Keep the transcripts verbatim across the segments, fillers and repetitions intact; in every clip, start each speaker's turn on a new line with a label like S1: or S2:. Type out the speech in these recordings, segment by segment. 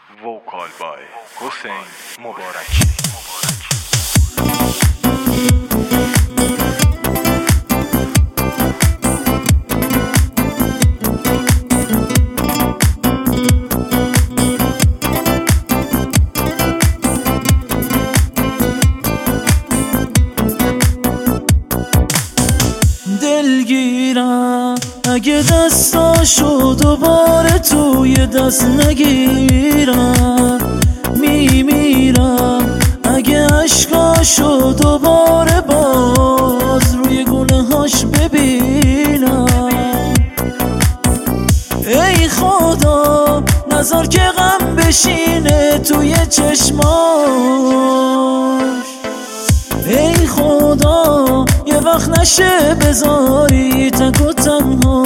S1: وکال بای حسین مبارکی.
S2: دلگیرم اگه دستاشو دوباره توی دست نگیرم، میمیرم اگه عشقاشو دوباره باز روی گونه هاش ببینم. ای خدا نذار که غم بشینه توی چشماش، ای خدا یه وقت نشه بذاری تک و تنها.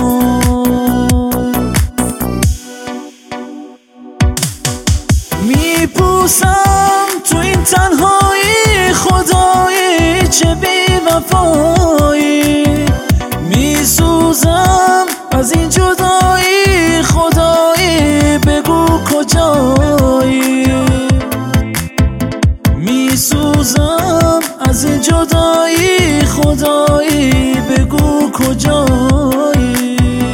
S2: میپوسم تو این تنهایی خدایی چه بی‌وفایی، میسوزم از این جدایی خدایی بگو کجایی. میسوزم از این جدایی خدایی بگو کجایی.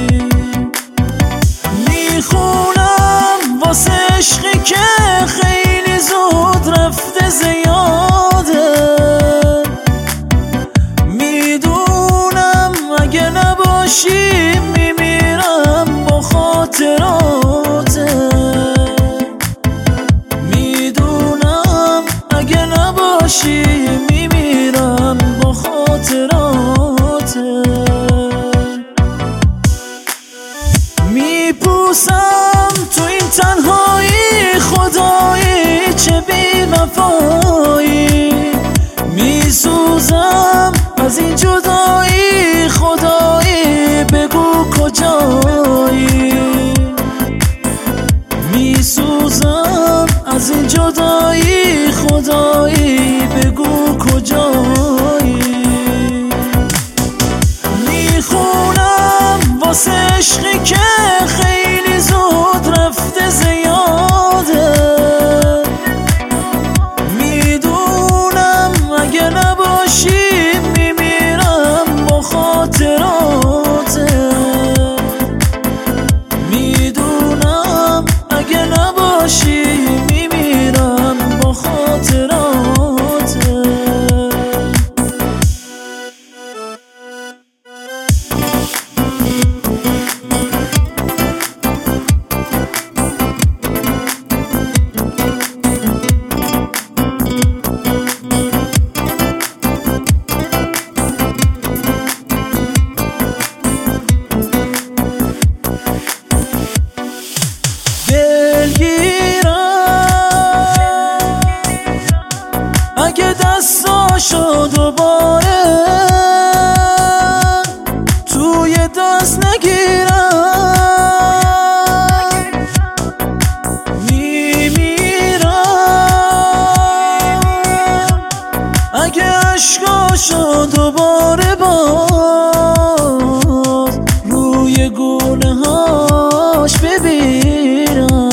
S2: میخونم واسه عشقی که خیلی زود رفته زیاده، میدونم اگه نباشی میمیرم با خاطراته، میدونم اگه نباشی میمیرم با خاطراته. میپوسم تو این تنهایی خدایی چه بی‌وفایی، میسوزم از این جدایی خدایی بگو کجایی. میسوزم از این جدایی خدایی بگو کجایی. میخونم واسه عشقی که خیلی زود رفته زیاده، میدونم اگه نباشی میمیرم با خاطراته، میدونم اگه نباشی میمیرم با خاطراته. اگه دستاشو دوباره توی دست نگیرم، میمیرم اگه عشقاشو دوباره باز روی گونه هاش ببینم.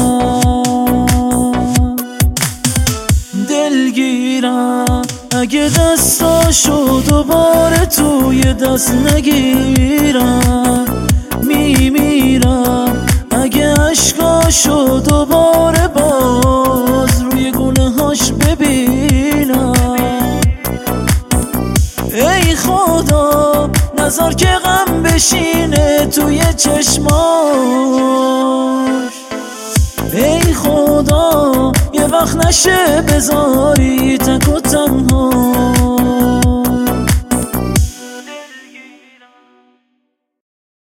S2: دلگیرم اگه دستاشو دوباره توی دست نگیرم، میمیرم اگه عشقاشو دوباره باز روی گونه هاش ببینم. ای خدا نذار که غم بشینه توی چشماش، ای خدا یه وقت نشه بذاری